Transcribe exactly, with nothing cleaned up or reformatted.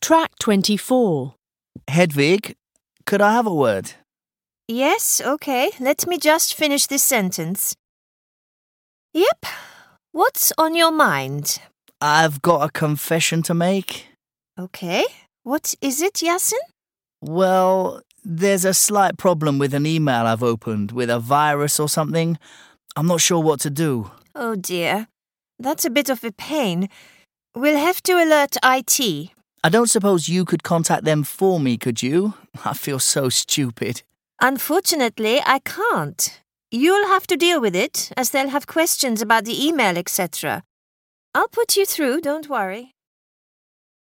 Track twenty-four. Hedvig, could I have a word? Yes, okay. Let me just finish this sentence. Yep. What's on your mind? I've got a confession to make. Okay. What is it, Yasin? Well, there's a slight problem with an email I've opened with a virus or something. I'm not sure what to do. Oh dear. That's a bit of a pain. We'll have to alert I T. I don't suppose you could contact them for me, could you? I feel so stupid. Unfortunately, I can't. You'll have to deal with it, as they'll have questions about the email, et cetera. I'll put you through, don't worry.